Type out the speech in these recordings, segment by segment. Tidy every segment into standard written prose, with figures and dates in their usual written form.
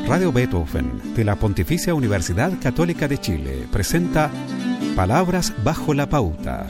Radio Beethoven de la Pontificia Universidad Católica de Chile presenta Palabras bajo la pauta.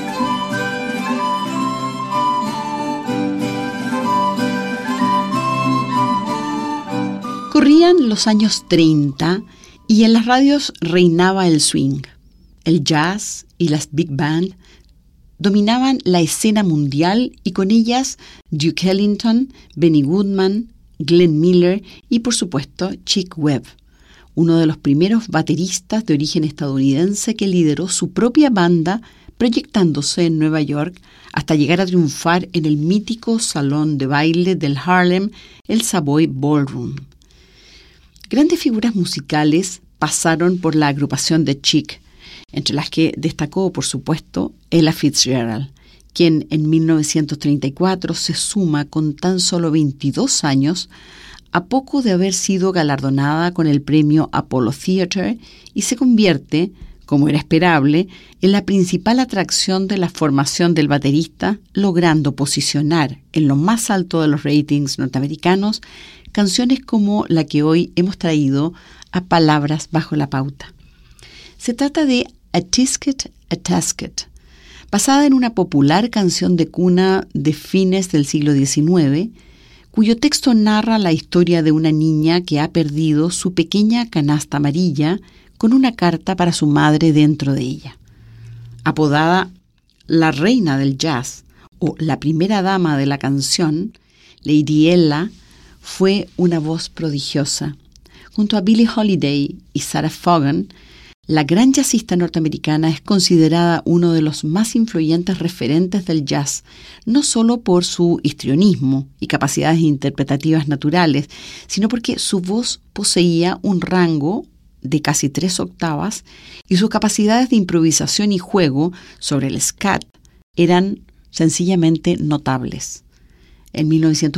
Corrían los años 30 y en las radios reinaba el swing. El jazz y las big band dominaban la escena mundial y con ellas Duke Ellington, Benny Goodman, Glenn Miller y, por supuesto, Chick Webb, uno de los primeros bateristas de origen estadounidense que lideró su propia banda proyectándose en Nueva York hasta llegar a triunfar en el mítico salón de baile del Harlem, el Savoy Ballroom. Grandes figuras musicales pasaron por la agrupación de Chick, entre las que destacó, por supuesto, Ella Fitzgerald, quien en 1934 se suma con tan solo 22 años a poco de haber sido galardonada con el premio Apollo Theatre y se convierte, como era esperable, en la principal atracción de la formación del baterista, logrando posicionar en lo más alto de los ratings norteamericanos canciones como la que hoy hemos traído a Palabras bajo la pauta. Se trata de A Tisket, a Tasket, basada en una popular canción de cuna de fines del siglo XIX, cuyo texto narra la historia de una niña que ha perdido su pequeña canasta amarilla con una carta para su madre dentro de ella. Apodada la reina del jazz o la primera dama de la canción, Lady Ella fue una voz prodigiosa. Junto a Billie Holiday y Sarah Vaughan, la gran jazzista norteamericana es considerada uno de los más influyentes referentes del jazz, no solo por su histrionismo y capacidades interpretativas naturales, sino porque su voz poseía un rango de casi 3 octavas y sus capacidades de improvisación y juego sobre el scat eran sencillamente notables. En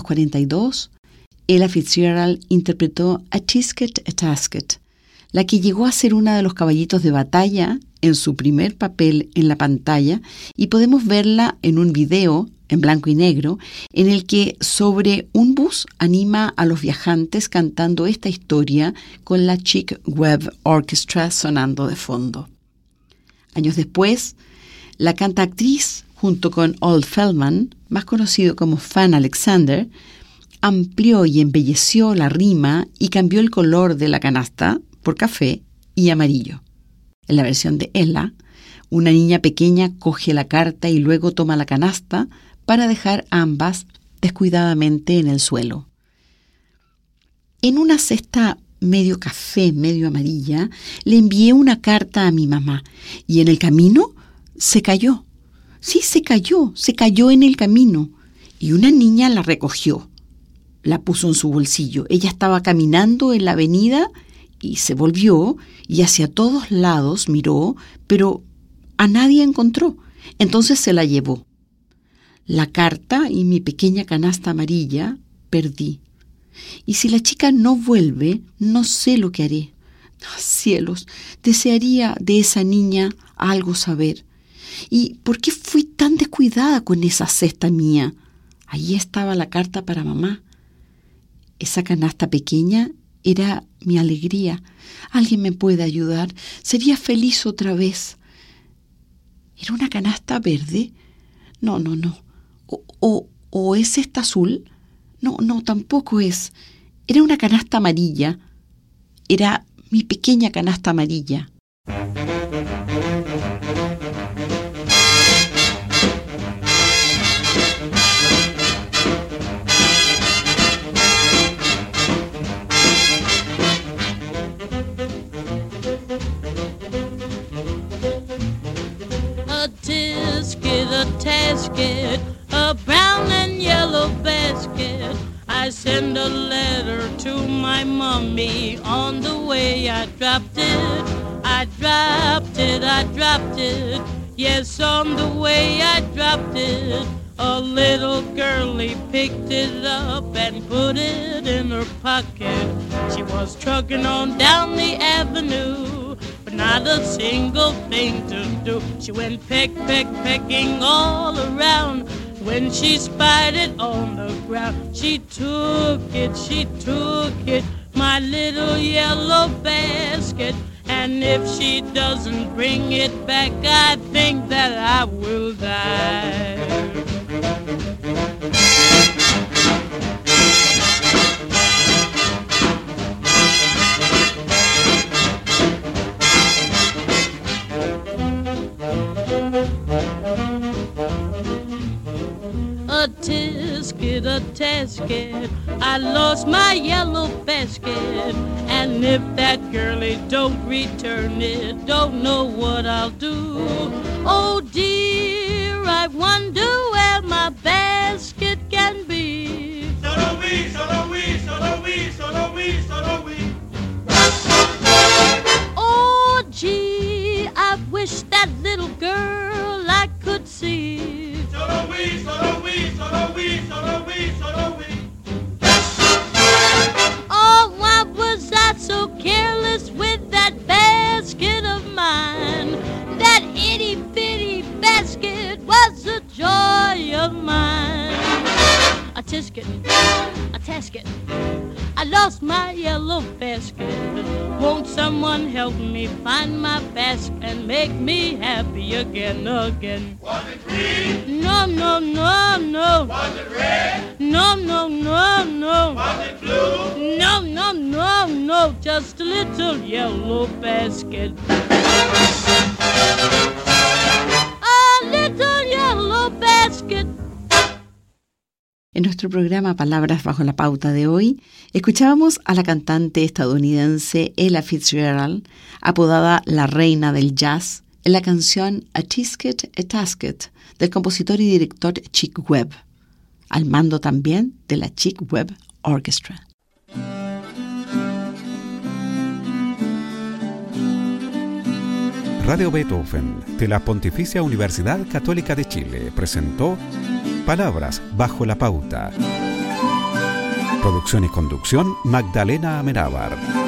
1942, Ella Fitzgerald interpretó A Tisket, a Tasket, la que llegó a ser una de los caballitos de batalla en su primer papel en la pantalla, y podemos verla en un video en blanco y negro en el que sobre un bus anima a los viajantes cantando esta historia con la Chick Webb Orchestra sonando de fondo. Años después, la cantaactriz, junto con Old Feldman, más conocido como Fan Alexander, amplió y embelleció la rima y cambió el color de la canasta por café y amarillo. En la versión de Ella, una niña pequeña coge la carta y luego toma la canasta para dejar ambas descuidadamente en el suelo. En una cesta medio café, medio amarilla, le envié una carta a mi mamá y en el camino se cayó. Sí, se cayó en el camino y una niña la recogió. La puso en su bolsillo. Ella estaba caminando en la avenida y se volvió y hacia todos lados miró, pero a nadie encontró. Entonces se la llevó. La carta y mi pequeña canasta amarilla perdí. Y si la chica no vuelve, no sé lo que haré. Cielos, desearía de esa niña algo saber. ¿Y por qué fui tan descuidada con esa cesta mía? Ahí estaba la carta para mamá. Esa canasta pequeña era mi alegría. ¿Alguien me puede ayudar? Sería feliz otra vez. ¿Era una canasta verde? No. ¿O es esta azul? No, tampoco es. Era una canasta amarilla. Era mi pequeña canasta amarilla. A tasket, a brown and yellow basket. I send a letter to my mommy. On the way I dropped it. Yes, on the way I dropped it. A little girlie picked it up and put it in her pocket. She was trucking on down the avenue, but not a single thing to do. She went pecking all around. When she spied it on the ground, she took it, my little yellow basket. And if she doesn't bring it back, I think that I will die. A tisket, a tasket, I lost my yellow basket. And if that girlie don't return it, don't know what I'll do. Oh dear, I wonder where my basket can be. Solo we, solo we, solo we, solo we, solo we. Oh gee, I wish that little girl I could see. Solo we, solo we, solo we, solo we, solo we. Oh, why was I so careless with that basket of mine? That itty-bitty basket was the joy of mine. A tisket, a tasket, I lost my yellow basket. Won't someone help me find my basket and make me happy again, again? Was it green? No, no, no, no. Was it red? No, no, no, no. Was it blue? No, no, no, no. Just a little yellow basket. A little yellow basket. En nuestro programa Palabras bajo la pauta de hoy, escuchábamos a la cantante estadounidense Ella Fitzgerald, apodada la reina del jazz, en la canción A Tisket, a Tasket, del compositor y director Chick Webb, al mando también de la Chick Webb Orchestra. Radio Beethoven de la Pontificia Universidad Católica de Chile presentó Palabras bajo la pauta. Producción y conducción Magdalena Amenábar.